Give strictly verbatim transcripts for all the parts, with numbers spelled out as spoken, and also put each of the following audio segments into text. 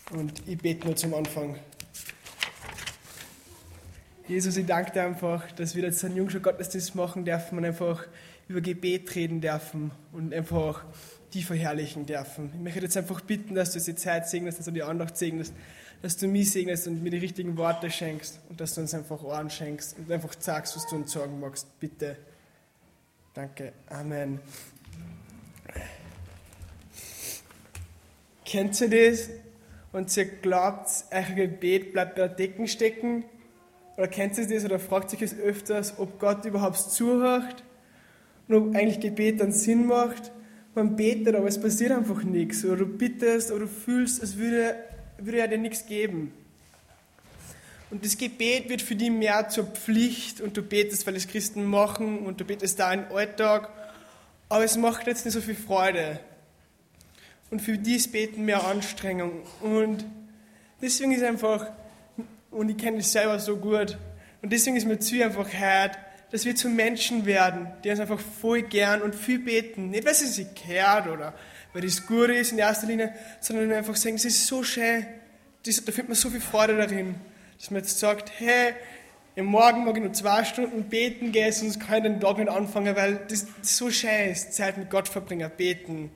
Und ich bete nur zum Anfang. Jesus, ich danke dir einfach, dass wir jetzt einen Jungschau-Gottesdienst machen dürfen und einfach über Gebet reden dürfen und einfach die verherrlichen dürfen. Ich möchte jetzt einfach bitten, dass du diese Zeit segnest, dass du die Andacht segnest, dass du mich segnest und mir die richtigen Worte schenkst und dass du uns einfach Ohren schenkst und einfach sagst, was du uns sagen magst. Bitte. Danke. Amen. Kennt ihr das? Und ihr glaubt, euer Gebet bleibt bei der Decke stecken? Oder kennt ihr das oder fragt sich es öfters, ob Gott überhaupt zuhört und ob eigentlich Gebet dann Sinn macht? Man betet, aber es passiert einfach nichts. Oder du bittest oder du fühlst, als würde, würde er dir nichts geben. Und das Gebet wird für dich mehr zur Pflicht und du betest, weil es Christen machen und du betest da im Alltag, aber es macht jetzt nicht so viel Freude. Und für die ist Beten mehr Anstrengung. Und deswegen ist einfach, und ich kenne das selber so gut, und deswegen ist mir zu einfach hart, dass wir zu Menschen werden, die uns einfach voll gern und viel beten. Nicht, weil sie sich kehrt oder weil das gut ist in erster Linie, sondern weil wir einfach sagen, es ist so schön, das, da findet man so viel Freude darin, dass man jetzt sagt, hey, im Morgen mag ich nur zwei Stunden beten gehen, sonst kann ich den Tag nicht anfangen, weil das, das so schön ist, Zeit mit Gott verbringen, beten.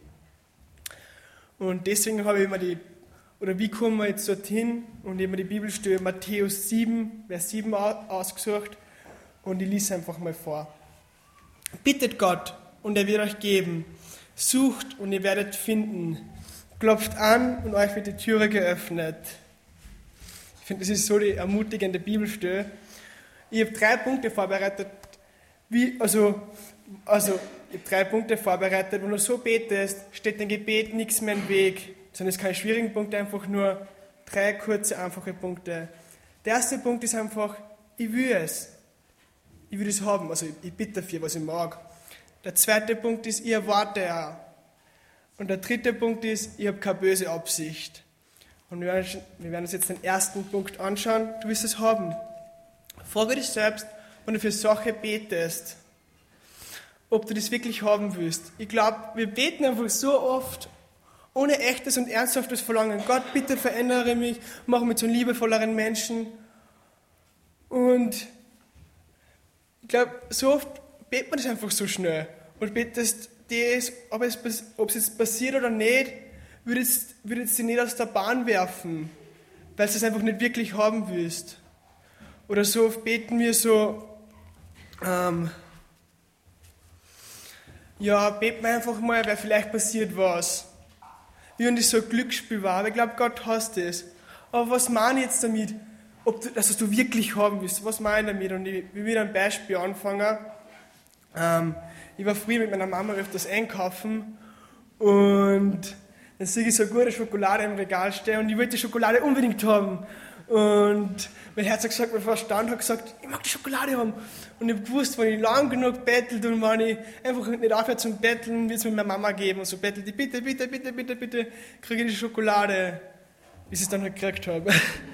Und deswegen habe ich immer die, oder wie kommen wir jetzt dorthin? Und ich habe mir die Bibelstelle Matthäus sieben, Vers sieben ausgesucht und ich lese einfach mal vor. Bittet Gott und er wird euch geben. Sucht und ihr werdet finden. Klopft an und euch wird die Türe geöffnet. Ich finde, das ist so die ermutigende Bibelstelle. Ich habe drei Punkte vorbereitet, wie, also, also ich habe drei Punkte vorbereitet. Wenn du so betest, steht dein Gebet nichts mehr im Weg. Sondern es sind keine schwierigen Punkte, einfach nur drei kurze, einfache Punkte. Der erste Punkt ist einfach, ich will es. Ich will es haben, also ich bitte dafür, was ich mag. Der zweite Punkt ist, ich erwarte auch. Und der dritte Punkt ist, ich habe keine böse Absicht. Und wir werden, wir werden uns jetzt den ersten Punkt anschauen, du willst es haben. Frage dich selbst, wenn du für Sache betest, ob du das wirklich haben willst. Ich glaube, wir beten einfach so oft, ohne echtes und ernsthaftes Verlangen. Gott, bitte verändere mich, mach mich zu einem liebevolleren Menschen. Und ich glaube, so oft betet man das einfach so schnell. Und betest das, ob es, ob es jetzt passiert oder nicht, würde es, würde es dich nicht aus der Bahn werfen, weil du es einfach nicht wirklich haben willst. Oder so oft beten wir so, ähm, ja, beten wir einfach mal, weil vielleicht passiert was. Wie wenn das so ein Glücksspiel war. Aber ich glaube, Gott hasst es. Aber was meine ich jetzt damit? Ob du, dass du wirklich haben willst. Was meine ich damit? Und ich will wieder ein Beispiel anfangen. Ähm, ich war früher mit meiner Mama öfters einkaufen und dann sehe ich so eine gute Schokolade im Regal stehen und ich wollte die Schokolade unbedingt haben. Und mein Herz hat gesagt, mein Verstand hat gesagt, ich mag die Schokolade haben. Und ich wusste, wenn ich lang genug bettelt und wenn ich einfach nicht aufhöre zum Betteln, wird es mir meiner Mama geben. Und so bettelt ich, bitte, bitte, bitte, bitte, bitte, kriege ich die Schokolade, bis ich es dann halt gekriegt habe.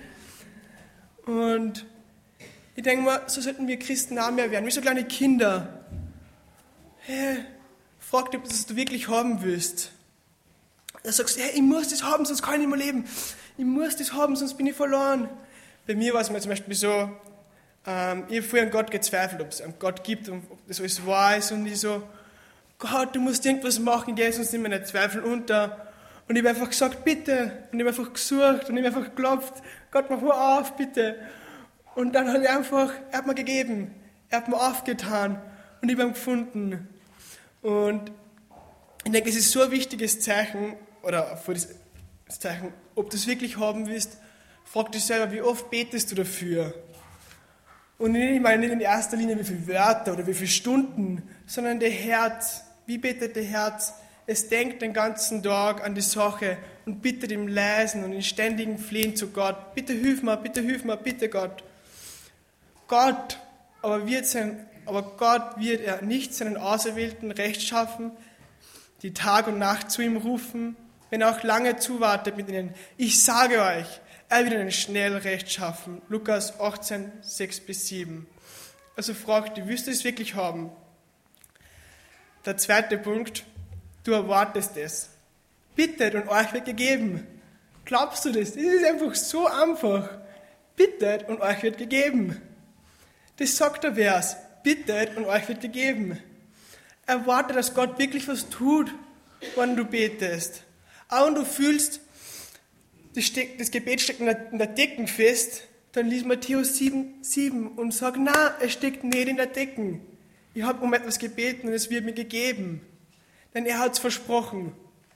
Und ich denke mal, so sollten wir Christen auch mehr werden, wie so kleine Kinder. Hey, frag dich, ob das du wirklich haben willst. Da sagst du, hey, ich muss das haben, sonst kann ich nicht mehr leben. Ich muss das haben, sonst bin ich verloren. Bei mir war es mir zum Beispiel so, ähm, ich habe früher an Gott gezweifelt, ob es einen Gott gibt und ob das alles wahr ist. Und ich so, Gott, du musst irgendwas machen, gell, sonst nimmt meine Zweifel unter. Und ich habe einfach gesagt, bitte. Und ich habe einfach gesucht und ich habe einfach geklopft, Gott, mach mal auf, bitte. Und dann hat er einfach, er hat mir gegeben, er hat mir aufgetan und ich habe ihn gefunden. Und ich denke, es ist so ein wichtiges Zeichen, oder für das Zeichen, ob du es wirklich haben willst, frag dich selber, wie oft betest du dafür? Und ich meine nicht in erster Linie, wie viele Wörter oder wie viele Stunden, sondern der Herz. Wie betet der Herz? Es denkt den ganzen Tag an die Sache und bittet im Leisen und in ständigen Flehen zu Gott. Bitte hilf mir, bitte hilf mir, bitte Gott. Gott, aber, wird sein, aber Gott wird er nicht seinen Auserwählten Recht schaffen, die Tag und Nacht zu ihm rufen, wenn er auch lange zuwartet mit ihnen. Ich sage euch, er wird ihnen schnell Recht schaffen. Lukas achtzehn, sechs bis sieben. Also fragt dich, willst du es wirklich haben? Der zweite Punkt, du erwartest es. Bittet und euch wird gegeben. Glaubst du das? Das ist einfach so einfach. Bittet und euch wird gegeben. Das sagt der Vers. Bittet und euch wird gegeben. Erwarte, dass Gott wirklich was tut, wenn du betest. Auch wenn du fühlst, das, steck, das Gebet steckt in der, in der Decken fest, dann lies Matthäus sieben, sieben und sag, na, es steckt nicht in der Decken. Ich habe um etwas gebeten und es wird mir gegeben. Denn er hat es versprochen.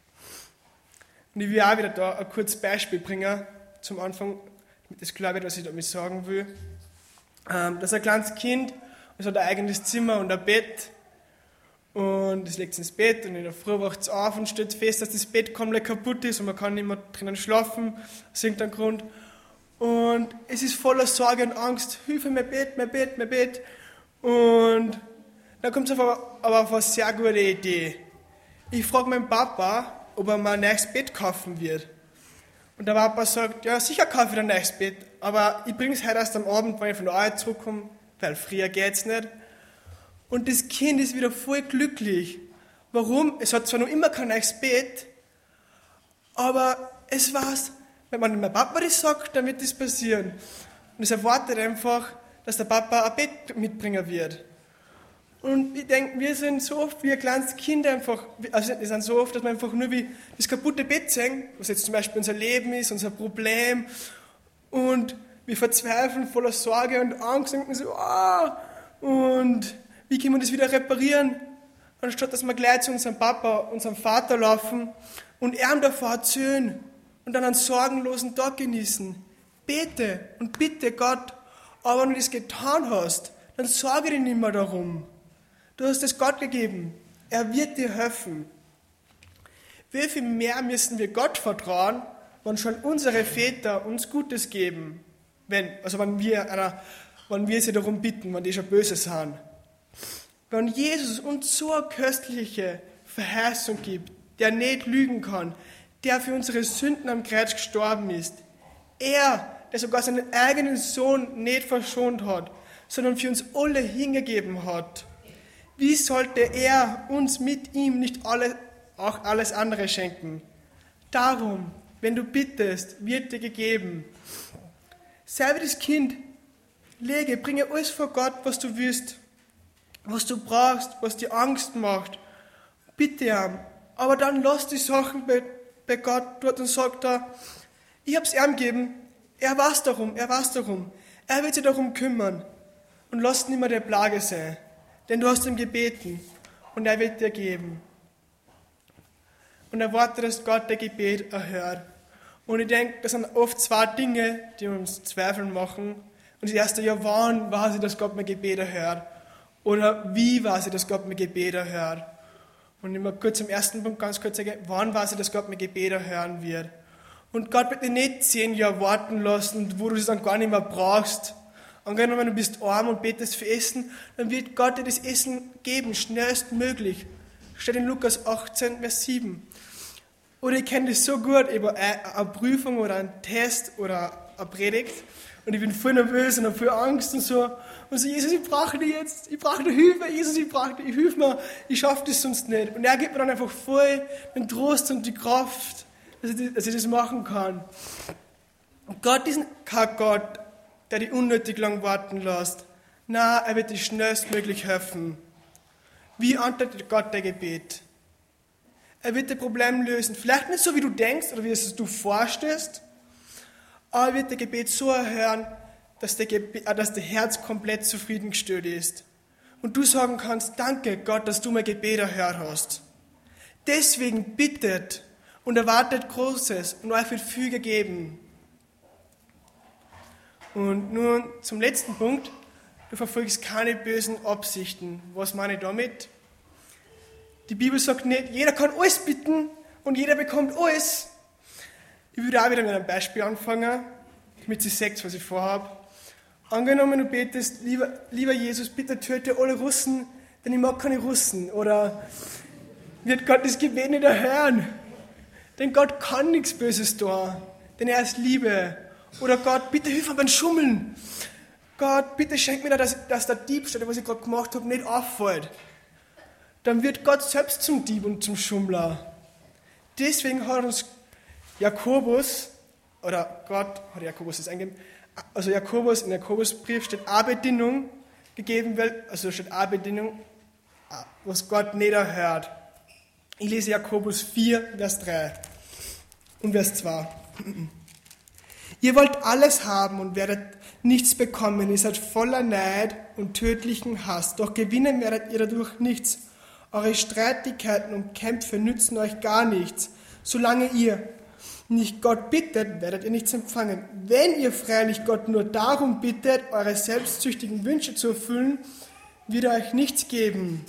Und ich will auch wieder da ein kurzes Beispiel bringen, zum Anfang, damit das klar wird, was ich damit sagen will. Ähm, das ist ein kleines Kind, es hat ein eigenes Zimmer und ein Bett. Und es legt es ins Bett und in der Früh wacht es auf und stellt fest, dass das Bett komplett kaputt ist und man kann nicht mehr drinnen schlafen, aus irgendeinem Grund. Und es ist voller Sorge und Angst. Hilfe, mein Bett, mein Bett, mein Bett. Und dann kommt es aber, aber auf eine sehr gute Idee. Ich frage meinen Papa, ob er mal ein neues Bett kaufen wird. Und der Papa sagt, ja, sicher kaufe ich ein neues Bett, aber ich bringe es heute erst am Abend, wenn ich von der Arbeit zurückkomme, weil früher geht's nicht. Und das Kind ist wieder voll glücklich. Warum? Es hat zwar noch immer kein neues Bett, aber es weiß, wenn man mein Papa das sagt, dann wird das passieren. Und es erwartet einfach, dass der Papa ein Bett mitbringen wird. Und ich denke, wir sind so oft wie ein kleines Kind einfach, also wir sind so oft, dass wir einfach nur wie das kaputte Bett sehen, was jetzt zum Beispiel unser Leben ist, unser Problem. Und wir verzweifeln voller Sorge und Angst und denken so, ah, und wie können wir das wieder reparieren? Anstatt dass wir gleich zu unserem Papa, unserem Vater laufen und ihm davor erzählen und dann einen sorgenlosen Tag genießen. Bete und bitte Gott, aber wenn du das getan hast, dann sorge dich nicht mehr darum. Du hast es Gott gegeben. Er wird dir helfen. Wie viel mehr müssen wir Gott vertrauen, wenn schon unsere Väter uns Gutes geben? Wenn, also wenn wir, einer, wenn wir sie darum bitten, wenn die schon böse sind. Wenn Jesus uns so eine köstliche Verheißung gibt, der nicht lügen kann, der für unsere Sünden am Kreuz gestorben ist, er, der sogar seinen eigenen Sohn nicht verschont hat, sondern für uns alle hingegeben hat, wie sollte er uns mit ihm nicht alle, auch alles andere schenken? Darum, wenn du bittest, wird dir gegeben. Sei wie das Kind, lege, bringe alles vor Gott, was du willst, was du brauchst, was dir Angst macht. Bitte ihm. Aber dann lass die Sachen bei, bei Gott dort und sag da, ich hab's ihm gegeben, er weiß darum, er weiß darum, er wird sich darum kümmern und lass nicht mehr der Plage sein, denn du hast ihm gebeten und er wird dir geben. Und erwarte, dass Gott dein Gebet erhört. Und ich denke, das sind oft zwei Dinge, die uns zweifeln machen. Und das erste, ja, wann weiß ich, dass Gott mein Gebet erhört? Oder wie weiß ich, dass Gott mein Gebet erhört? Und ich mal kurz zum ersten Punkt ganz kurz sagen, wann weiß ich, dass Gott mein Gebet erhören wird? Und Gott wird dich nicht zehn Jahre warten lassen, wo du es dann gar nicht mehr brauchst. Angenommen, wenn du bist arm und betest für Essen, dann wird Gott dir das Essen geben, schnellstmöglich. Steht in Lukas achtzehn, Vers sieben. Oder ich kenne das so gut, ich habe eine Prüfung oder einen Test oder eine Predigt und ich bin voll nervös und habe voll Angst und so. Und so, Jesus, ich brauche dich jetzt, ich brauche die Hilfe, Jesus, ich brauche dich, hilf mir, ich schaffe das sonst nicht. Und er gibt mir dann einfach voll den Trost und die Kraft, dass ich, dass ich das machen kann. Und Gott ist kein Gott, der dich unnötig lang warten lässt. Nein, er wird dir schnellstmöglich helfen. Wie antwortet Gott dein Gebet? Er wird das Problem lösen. Vielleicht nicht so, wie du denkst oder wie es du vorstellst, aber er wird das Gebet so erhören, dass der, Gebet, dass der Herz komplett zufriedengestellt ist. Und du sagen kannst, danke Gott, dass du mein Gebet erhört hast. Deswegen bittet und erwartet Großes und euch wird viel gegeben. Und nun zum letzten Punkt. Du verfolgst keine bösen Absichten. Was meine ich damit? Die Bibel sagt nicht, jeder kann alles bitten und jeder bekommt alles. Ich würde auch wieder mit einem Beispiel anfangen, damit ihr seht, was ich vorhabe. Angenommen, du betest, lieber, lieber Jesus, bitte töte alle Russen, denn ich mag keine Russen. Oder wird Gott das Gebet nicht erhören? Denn Gott kann nichts Böses tun, denn er ist Liebe. Oder Gott, bitte hilf mir beim Schummeln. Gott, bitte schenk mir, dass, dass der Diebstahl, was ich gerade gemacht habe, nicht auffällt. Dann wird Gott selbst zum Dieb und zum Schummler. Deswegen hat uns Jakobus oder Gott hat Jakobus das eingegeben, also Jakobus, im Jakobusbrief steht eine Bedingung gegeben wird, also steht eine Bedingung, was Gott nicht erhört. Ich lese Jakobus vier, Vers drei und Vers zwei. Ihr wollt alles haben und werdet nichts bekommen. Ihr seid voller Neid und tödlichen Hass. Doch gewinnen werdet ihr dadurch nichts. Eure Streitigkeiten und Kämpfe nützen euch gar nichts. Solange ihr nicht Gott bittet, werdet ihr nichts empfangen. Wenn ihr freilich Gott nur darum bittet, eure selbstsüchtigen Wünsche zu erfüllen, wird er euch nichts geben.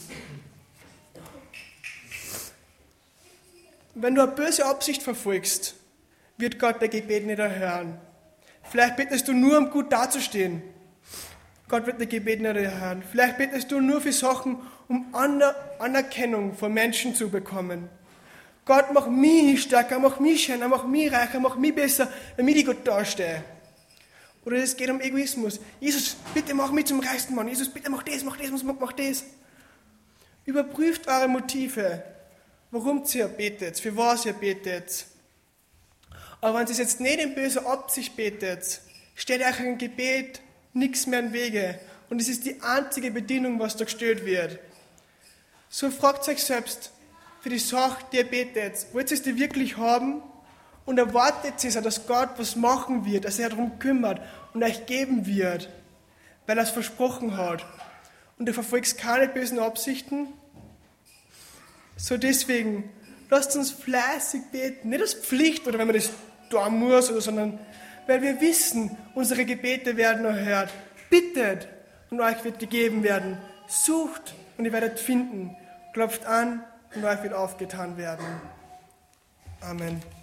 Wenn du eine böse Absicht verfolgst, wird Gott dein Gebet nicht erhören. Vielleicht betest du nur, um gut dazustehen. Gott wird dein Gebet nicht erhören. Vielleicht betest du nur für Sachen, um Anerkennung von Menschen zu bekommen. Gott, mach mich stärker, mach mich schöner, mach mich reicher, mach mich besser, damit ich gut dastehe. Oder es geht um Egoismus. Jesus, bitte mach mich zum reichsten Mann. Jesus, bitte mach das, mach das, mach, mach das. Überprüft eure Motive. Warum ihr betet, für was ihr betet. Aber wenn ihr jetzt nicht in böser Absicht betet, steht euch ein Gebet nichts mehr im Wege. Und es ist die einzige Bedienung, was da gestellt wird. So fragt euch selbst, für die Sache, die ihr betet, wollt ihr es die wirklich haben? Und erwartet ihr, dass Gott was machen wird, dass er darum kümmert und euch geben wird, weil er es versprochen hat. Und ihr verfolgt keine bösen Absichten? So deswegen, lasst uns fleißig beten, nicht als Pflicht oder wenn man das tun muss, oder, sondern weil wir wissen, unsere Gebete werden erhört. Bittet und euch wird gegeben werden. Sucht und ihr werdet finden. Klopft an und euch wird aufgetan werden. Amen.